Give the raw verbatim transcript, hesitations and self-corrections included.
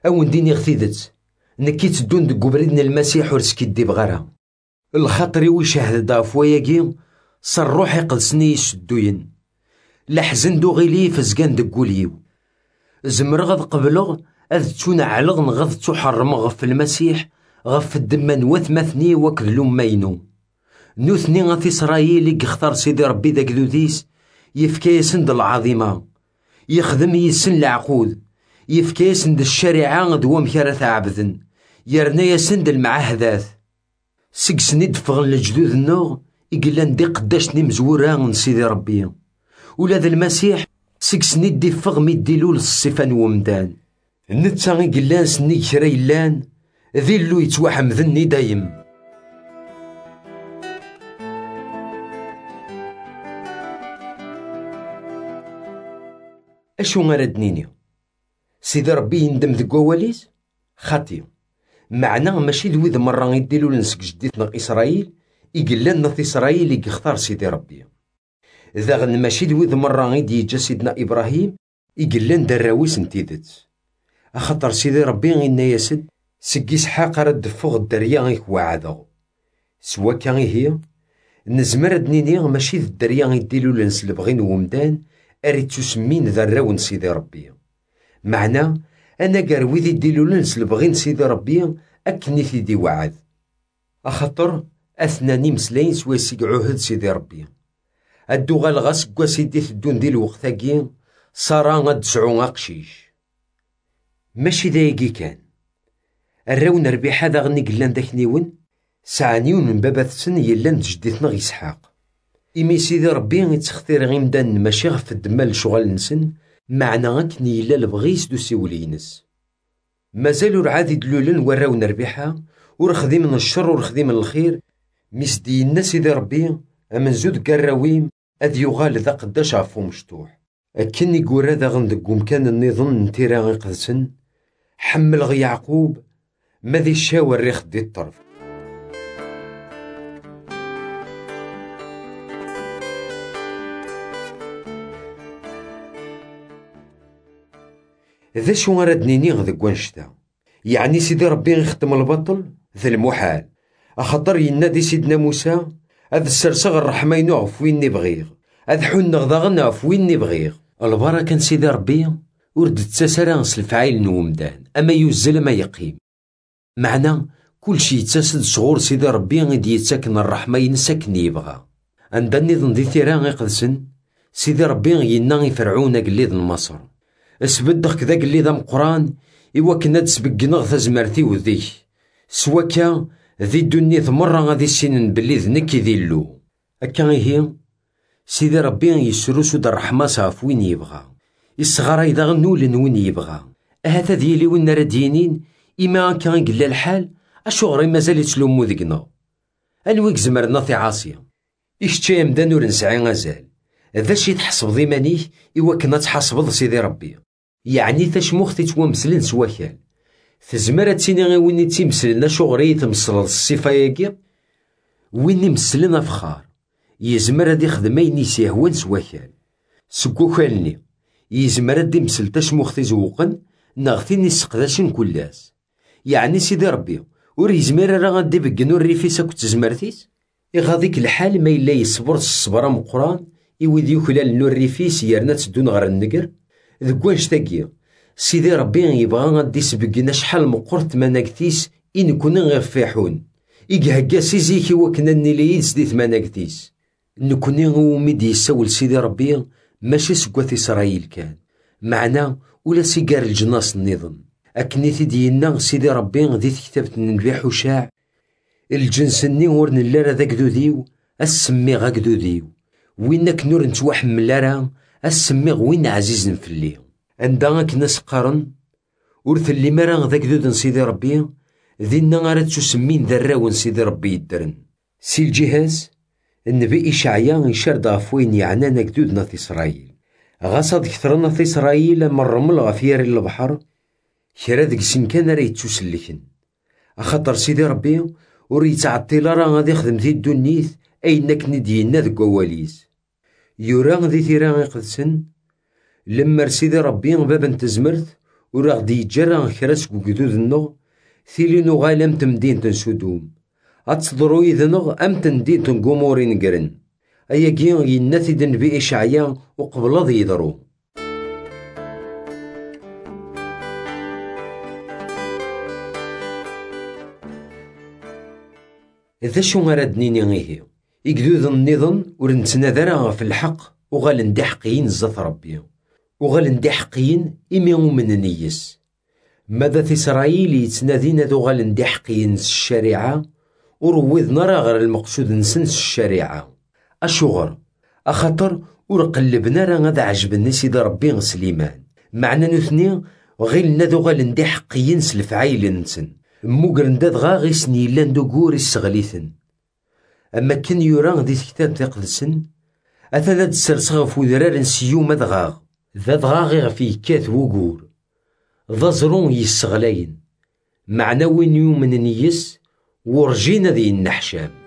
أون ديني غثيدت نكي تدون دق بريدنا المسيح ورسكي دي بغارها الخاطري ويشاهد دافواياكي صار روحي قدسني يسدوين لحزن دو غيلي فزقان دقوليو زمر غد قبلغ أذ تون علغ نغض تحرمغ في المسيح غف الدمان وثمثني وكذلو ماينو نوثني غث إسرائيل يختار سيدي ربي داك ذوديس يفكي سند العظيمة يخدم يسن العقود يفكي سند الشريعة دوام كارث عبدن يرنا يسند المعاهدات سقسني دفغن الجدود النوغ يقلان دي قداشني مزورا من سيدي ربي ولاد المسيح سقسني دي فغ ميديلو للصفان ومدان نتا يقلان سني كريلان ذيلو يتوحمذني دايم. أشو غردنيني سيدي ربي يندم ذك وواليس خاطي معنا ماشي دويذ مرة يديلو لنسك جديتنا إسرائيل يقلان نث إسرائيل يختار سيدي ربي ذاغن ماشي دويذ مرة يدي يجا سيدنا إبراهيم يقلان دراويس نتيدت أخطر سيدي ربي غينا ياسد سكي إسحاق رد فوق الدريا غيك وعدو سوا كان هي نزمر دنيني ماشي ذا الدريا يديلو لنس لبغين ومدان أريد تسمين ذراون سيدي ربي معنا أنا قاروي ذي ديلو لنس لبغين سيدي ربي أكني في دي وعد أخطر أثناني مسلين سواسيق عهد سيدي ربي أدو غالغاس قوا سيدي تدون دي الوقتاكي صارا غاد سعو أقشيش ماشي دايقي كان الراون ربيح هذا غني قلان داك نيون ساعنيون من بابات سن يلان جديتنا غي إسحاق إمي سيدي ربي يتخطير غيمدان ماشي غف الدمال شغل نسن معنا غاكني يلا لبغيس دو سيولينس مازالو رعادي دلولن وراو نربيحها ورخدي من الشر ورخدي من الخير ميسدينا سيدي ربي أمن زود قراويم أذ يغال ذا قداش عفو مشطوح أكني قورا ذا غندقوم كان النظام نتيرا غيقدسن حمل غي يعقوب ماذي الشاور ريخ دي الطرف ذا شو غردنيني غذا وانشتا يعني سيدي ربي يختم البطل ذا المحال أخطر ينادي سيدنا موسى هذا السرسغ الرحمة ينعف وين نبغيغ هذا حن غدا غنعف وين نبغيغ البركة سيدي ربي ورد تساسر غسل الفعيل نومدان أما يوزل ما يقيم معنا كل شي يتساسد صغور سيدي ربي غدي يتساكن الرحمة ينساكن يبغى عند النظام دي ثيران يقدسن سيدي ربي ينا يفرعون قليد مصر اسبدخ كذا قليد مقران إوا كنا تسبقنا غثا زمرتي وذيك سوا كان ذي الدنيا مرة غادي سنين بلي ذنك ذيلو أكا هي سيدي ربي يسروسو دا الرحمة صاف وين يبغى يصغر إذا غنول وين يبغى هذا ذيلي وين ردينين إما كان قلا الحال أشغري مازال يتلومو ذقنا أنويك زمرنا في عاصية إشتشي مدان ور نسعي غزال ذا شي تحسب ذي مانيه إوا كنا تحسب سيدي ربي يعني تشموخ تتوامسلن سواكال تزمر تيني غي وين تيمسلنا شغري تمسل الصفة ياكي وين مسلنا فخار يزمر هادي يخدم أين يسيهوان سواكال سكوكالني يزمر هادي مسل تشموخ تزوقن ناغتين يسقداشن كلاس يعني سيدي ربي ور يزمر راه غادي بقنو الريفيس أكو تزمرتيس يغاديك الحال ما إلا يصبر الصبرة مقران يودي يوكلال نور الريفيس يرنا تدون غير النقر ذك واش تاكي سيدي ربي يبغى غادي يسبقنا شحال مقرت مناكتيس إن كنا غير فاحون يقهقا سيزيكي وكنا نيلي سدي ثماناكتيس نكوني غوميد يساول سيدي ربي ماشي سكوات إسرائيل كان معنا ولا سيقار الجناس النظام أكني تدينا سيدي ربي غادي كتابة النبي حشاع الجنس الني ورن اللارا ذاك ذوديو السمي غاك ذوديو وينك نور نتوحمل لارا السمي وين عزيز نفلي عندها كنا سقارن ورث اللي مرا ذاك ذود سيدي ربي ذينا غارت تسمين ذراون سيدي ربي يدرن سي الجهاز النبي إشعيا يشار دافوين يعنانا كدودنا في إسرائيل غاصاد كثرنا في إسرائيل مرمل غفير البحر كرا ذك سن كان راه يتسلكن أخاطر سيدي ربي وريت عطيلا راه غادي يخدم في الدنيث أينك ندينا ذك وواليس يورا ذي ثيرا يقدسن لما سيدي ربي بابا تزمرت ور غدي يتجرى كراس وقدود النغ ثيلي نغال أم تمدينة سدوم أتصدرو إذنغ أم تمدينة قموري نقرن أيا كين ينثد نبي إشعيا وقبل ذي يضرو. إذا شو غراد نيني غيه يقدود النظام ورنتنادرا في الحق وغال ندي حقين زات ربي وغال ندي حقين إميو من نيس ماذا في إسرائيل يتنادين ذو غال ندي حقين الشريعة ورويض نرى غير المقصود نسنس الشريعة أشغر أخطر ورقلبنا راه غدا عجبني سيدي ربي سليمان معنا نثني غير ذو غال ندي حقين سلفعايل نسن موقرن داد غا غيسني لان دو قوري السغليثن أما كان يوران دي كتاب تقدسن أثنى تسرسغ فودرار نسيوم دغاغ ذا دغاغ فيه كات وقور ذا زرون يسغلاين معنا وين يوم من نيس ورجينا ذي النحشام.